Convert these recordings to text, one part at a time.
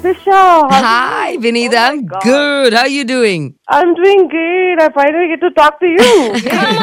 Disha. Hi, Vinita. Oh my I'm God. good. How are you doing? I'm doing great. I finally get to talk to you.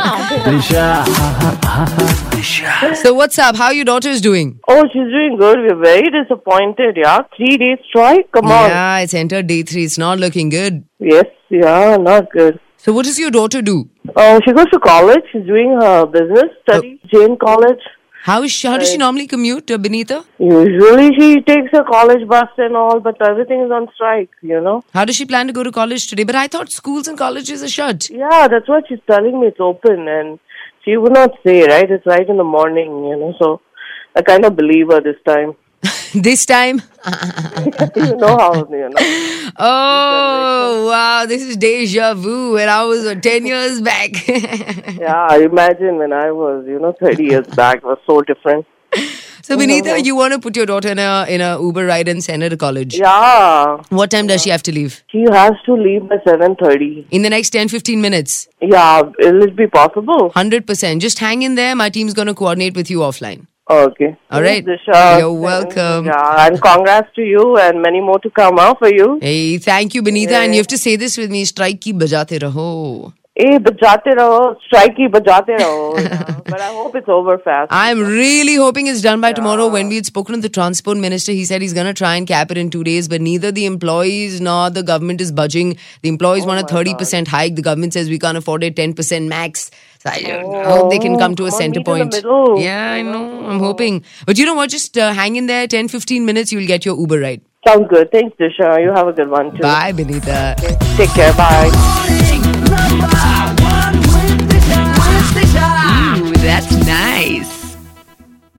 So what's up? How your daughter is doing? Oh, she's doing good. We're very disappointed, yeah. 3 days strike? Come on. Yeah, it's entered day 3. It's not looking good. Yes, yeah, not good. So what does your daughter do? She goes to college. She's doing her business studies. Jane College. How does she normally commute, Benita? Usually she takes a college bus and all, but everything is on strike, you know. How does she plan to go to college today? But I thought schools and colleges are shut. Yeah, that's what she's telling me. It's open, and she would not say, right? It's right in the morning, you know. So I kind of believe her this time. This time? You know how, you know. Oh, wow. This is deja vu when I was 10 years back. Yeah, I imagine when I was, 30 years back, it was so different. So, Benita, you want to put your daughter in a Uber ride and send her to college? Yeah. What time does she have to leave? She has to leave by 7:30. In the next 10-15 minutes? Yeah, will it be possible? 100%. Just hang in there. My team's going to coordinate with you offline. Okay. All right. Disha. You're welcome. Yeah, and congrats to you and many more to come out for you. Hey, thank you, Benita. And you have to say this with me. Strike ki bajate raho. Bajate raho, strike ki bajate raho. Yeah. But I hope it's over fast. I'm really hoping it's done by tomorrow. When we had spoken to the transport minister, he said he's going to try and cap it in 2 days. But neither the employees nor the government is budging. The employees want a 30% hike. The government says we can't afford it, 10% max. So I hope they can come to a center point. Yeah, I know. I'm hoping. But you know what? Just hang in there. 10-15 minutes, you'll get your Uber ride. Sounds good. Thanks, Disha. You have a good one too. Bye, Benita. Okay. Take care. Bye.